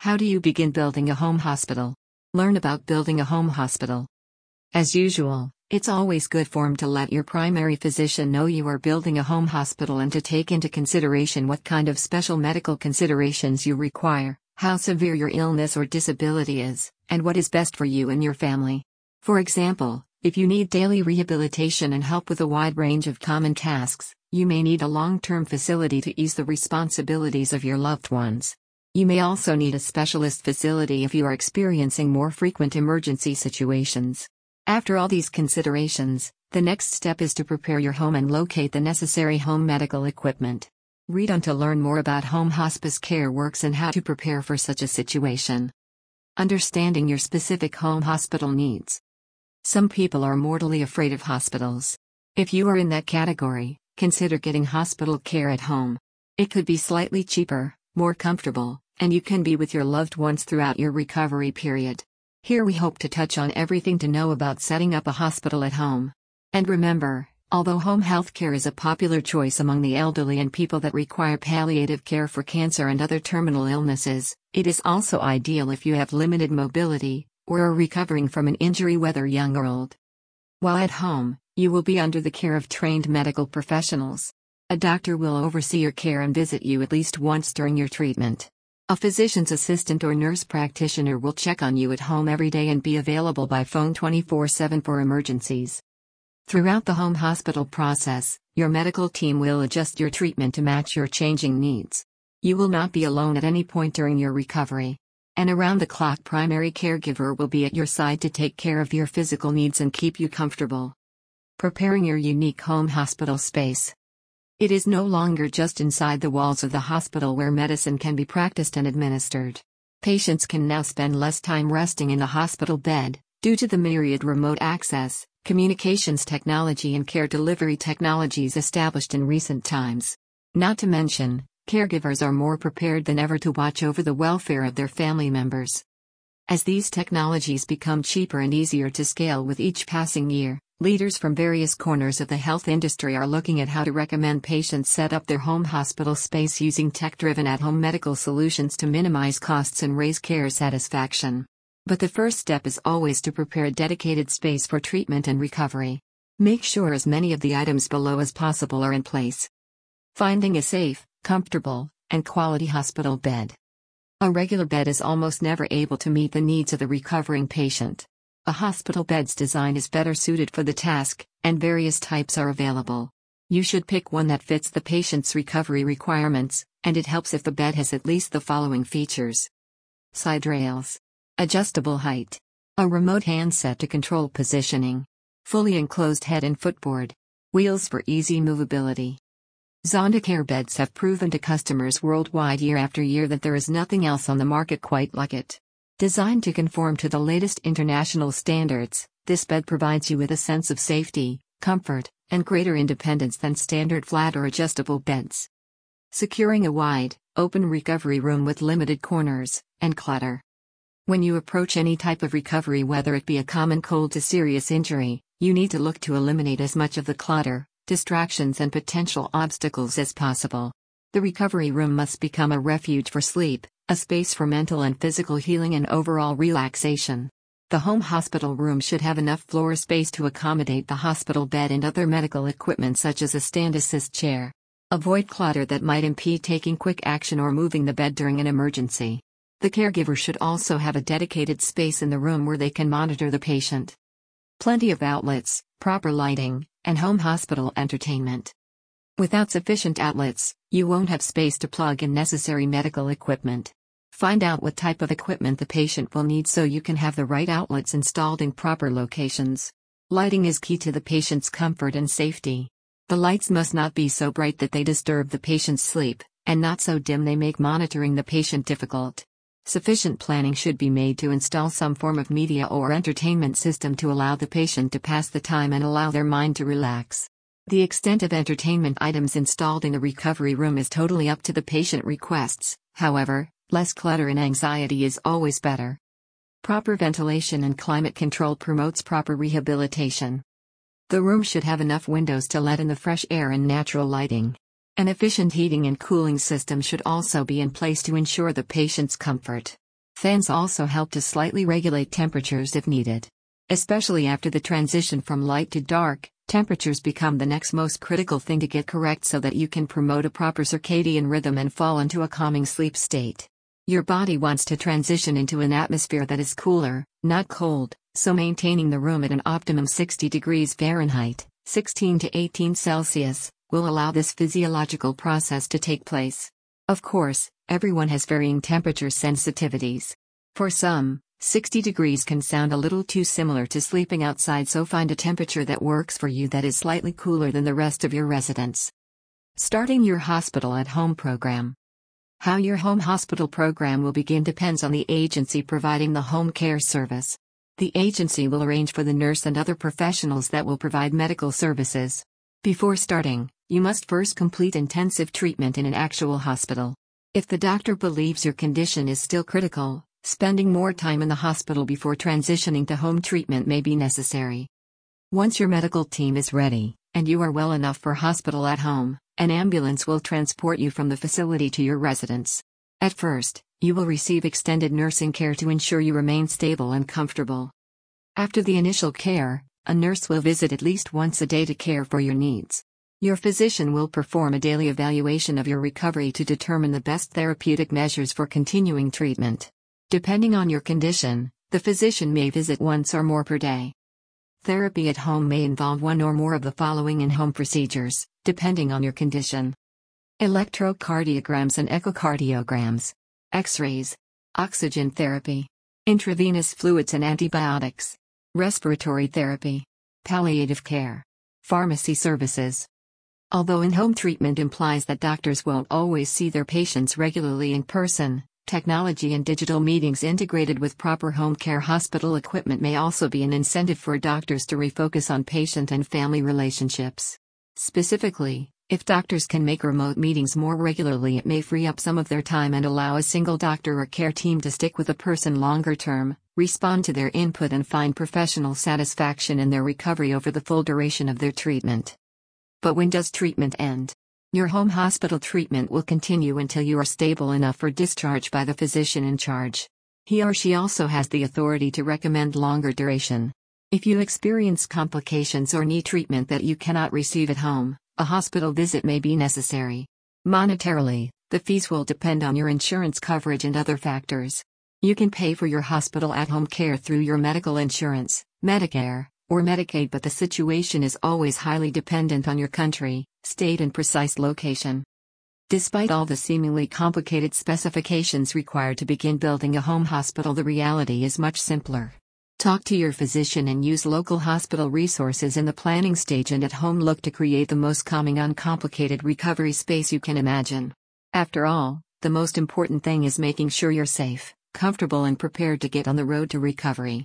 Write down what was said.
How do you begin building a home hospital? Learn about building a home hospital. As usual, it's always good form to let your primary physician know you are building a home hospital and to take into consideration what kind of special medical considerations you require, how severe your illness or disability is, and what is best for you and your family. For example, if you need daily rehabilitation and help with a wide range of common tasks, you may need a long-term facility to ease the responsibilities of your loved ones. You may also need a specialist facility if you are experiencing more frequent emergency situations. After all these considerations, the next step is to prepare your home and locate the necessary home medical equipment. Read on to learn more about home hospice care works and how to prepare for such a situation. Understanding your specific home hospital needs. Some people are mortally afraid of hospitals. If you are in that category, consider getting hospital care at home. It could be slightly cheaper, more comfortable, and you can be with your loved ones throughout your recovery period. Here we hope to touch on everything to know about setting up a hospital at home. And remember, although home health care is a popular choice among the elderly and people that require palliative care for cancer and other terminal illnesses, it is also ideal if you have limited mobility, or are recovering from an injury whether young or old. While at home, you will be under the care of trained medical professionals. A doctor will oversee your care and visit you at least once during your treatment. A physician's assistant or nurse practitioner will check on you at home every day and be available by phone 24/7 for emergencies. Throughout the home hospital process, your medical team will adjust your treatment to match your changing needs. You will not be alone at any point during your recovery. An around-the-clock primary caregiver will be at your side to take care of your physical needs and keep you comfortable. Preparing your unique home hospital space. It is no longer just inside the walls of the hospital where medicine can be practiced and administered. Patients can now spend less time resting in the hospital bed, due to the myriad remote access, communications technology and care delivery technologies established in recent times. Not to mention, caregivers are more prepared than ever to watch over the welfare of their family members. As these technologies become cheaper and easier to scale with each passing year, leaders from various corners of the health industry are looking at how to recommend patients set up their home hospital space using tech-driven at-home medical solutions to minimize costs and raise care satisfaction. But the first step is always to prepare a dedicated space for treatment and recovery. Make sure as many of the items below as possible are in place. Finding a safe, comfortable, and quality hospital bed. A regular bed is almost never able to meet the needs of the recovering patient. A hospital bed's design is better suited for the task, and various types are available. You should pick one that fits the patient's recovery requirements, and it helps if the bed has at least the following features. Side rails. Adjustable height. A remote handset to control positioning. Fully enclosed head and footboard. Wheels for easy movability. Zondacare beds have proven to customers worldwide year after year that there is nothing else on the market quite like it. Designed to conform to the latest international standards, this bed provides you with a sense of safety, comfort, and greater independence than standard flat or adjustable beds. Securing a wide, open recovery room with limited corners and clutter. When you approach any type of recovery, whether it be a common cold to serious injury, you need to look to eliminate as much of the clutter, distractions, and potential obstacles as possible. The recovery room must become a refuge for sleep, a space for mental and physical healing and overall relaxation. The home hospital room should have enough floor space to accommodate the hospital bed and other medical equipment such as a stand assist chair. Avoid clutter that might impede taking quick action or moving the bed during an emergency. The caregiver should also have a dedicated space in the room where they can monitor the patient. Plenty of outlets, proper lighting, and home hospital entertainment. Without sufficient outlets, you won't have space to plug in necessary medical equipment. Find out what type of equipment the patient will need so you can have the right outlets installed in proper locations. Lighting is key to the patient's comfort and safety. The lights must not be so bright that they disturb the patient's sleep, and not so dim they make monitoring the patient difficult. Sufficient planning should be made to install some form of media or entertainment system to allow the patient to pass the time and allow their mind to relax. The extent of entertainment items installed in the recovery room is totally up to the patient requests, however, less clutter and anxiety is always better. Proper ventilation and climate control promotes proper rehabilitation. The room should have enough windows to let in the fresh air and natural lighting. An efficient heating and cooling system should also be in place to ensure the patient's comfort. Fans also help to slightly regulate temperatures if needed. Especially after the transition from light to dark, temperatures become the next most critical thing to get correct so that you can promote a proper circadian rhythm and fall into a calming sleep state. Your body wants to transition into an atmosphere that is cooler, not cold, so maintaining the room at an optimum 60 degrees Fahrenheit, 16 to 18 Celsius, will allow this physiological process to take place. Of course, everyone has varying temperature sensitivities. For some, 60 degrees can sound a little too similar to sleeping outside, so find a temperature that works for you that is slightly cooler than the rest of your residence. Starting your hospital at home program. How your home hospital program will begin depends on the agency providing the home care service. The agency will arrange for the nurse and other professionals that will provide medical services. Before starting, you must first complete intensive treatment in an actual hospital. If the doctor believes your condition is still critical, spending more time in the hospital before transitioning to home treatment may be necessary. Once your medical team is ready, and you are well enough for hospital at home, an ambulance will transport you from the facility to your residence. At first, you will receive extended nursing care to ensure you remain stable and comfortable. After the initial care, a nurse will visit at least once a day to care for your needs. Your physician will perform a daily evaluation of your recovery to determine the best therapeutic measures for continuing treatment. Depending on your condition, the physician may visit once or more per day. Therapy at home may involve one or more of the following in-home procedures, depending on your condition: electrocardiograms and echocardiograms, X-rays, oxygen therapy, intravenous fluids and antibiotics, respiratory therapy, palliative care, pharmacy services. Although in-home treatment implies that doctors won't always see their patients regularly in person, technology and digital meetings integrated with proper home care hospital equipment may also be an incentive for doctors to refocus on patient and family relationships. Specifically, if doctors can make remote meetings more regularly, it may free up some of their time and allow a single doctor or care team to stick with a person longer term, respond to their input, and find professional satisfaction in their recovery over the full duration of their treatment. But when does treatment end? Your home hospital treatment will continue until you are stable enough for discharge by the physician in charge. He or she also has the authority to recommend longer duration. If you experience complications or need treatment that you cannot receive at home, a hospital visit may be necessary. Monetarily, the fees will depend on your insurance coverage and other factors. You can pay for your hospital at-home care through your medical insurance, Medicare, or Medicaid, but the situation is always highly dependent on your country, state, and precise location. Despite all the seemingly complicated specifications required to begin building a home hospital, the reality is much simpler. Talk to your physician and use local hospital resources in the planning stage, and at home look to create the most calming, uncomplicated recovery space you can imagine. After all, the most important thing is making sure you're safe, comfortable, and prepared to get on the road to recovery.